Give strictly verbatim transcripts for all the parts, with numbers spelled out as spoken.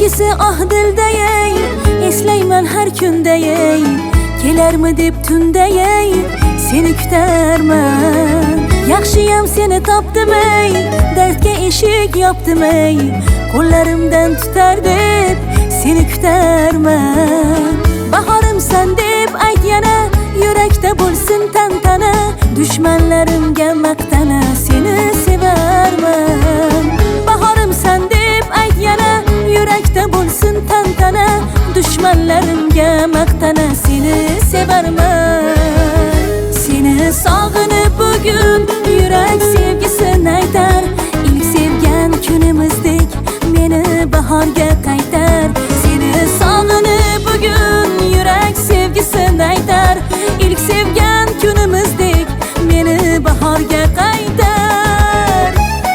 sevgisi ah dilda yey, eslayman har kunda yey, kelarmi deb tunda yey, seni kutarman. Yaxshiyam seni topdim ey, dardga eshik yopdim ey, qo'llarimdan tutar deb seni kutarman. Bahorimsan deb ayt yana, yurakda bo'lsin tantana, dushmanlarimga maqtana, seni sevarman. Bahorimsan deb ayt yana, yurakda bo'lsin tantana, dushmanlarimga maqtana, seni sevarman. Seni sog'inib bugun yurak sevgisini aytar, ilk sevgan kunimizdek meni bahorga qaytar. Seni sog'inib bugun yurak sevgisini aytar, ilk sevgan kunimizdek meni bahorga qaytar.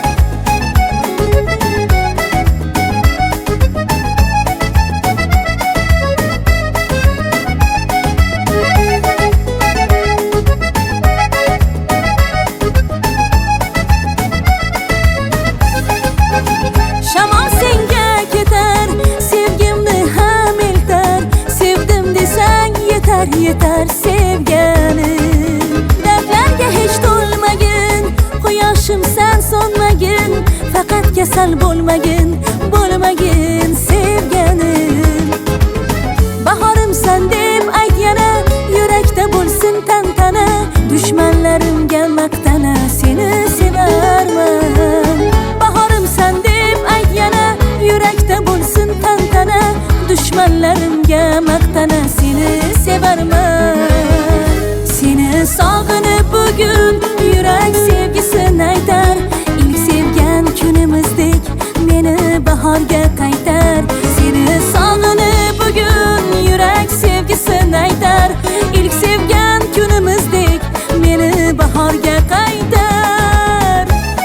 Shamol senga ketar, sevgimni ham eltar, sevdim desang yetar yetar sevganim. Dardlarga hech to'lmagin, quyoshim sen so'nmagin, faqat kasal bo'lmagin, bo'lmagin sevganim. Bahorimsan deb ayt yana, yurakda bo'lsin tantana, dushmanlarimga maqtana, seni sevarman. Bahorimsan deb ayt yana, yurakda bo'lsin tantana, dushmanlarimga maqtana, seni sevarman. Seni sog'inib bugun yurak sevgisini aytar, ilk sevgan kunimizdek meni bahorga qaytar. Seni sog'inib bugun yurak sevgisini aytar, ilk sevgan kunimizdek meni bahorga qaytar.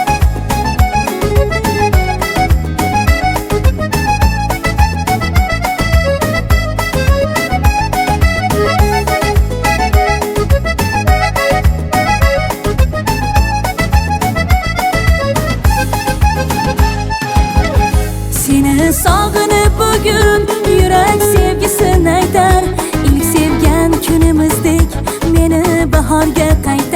Seni sog'inib bugun yurak sevgisini aytar, ilk sevgan kunimizdek meni bahorga qaytar.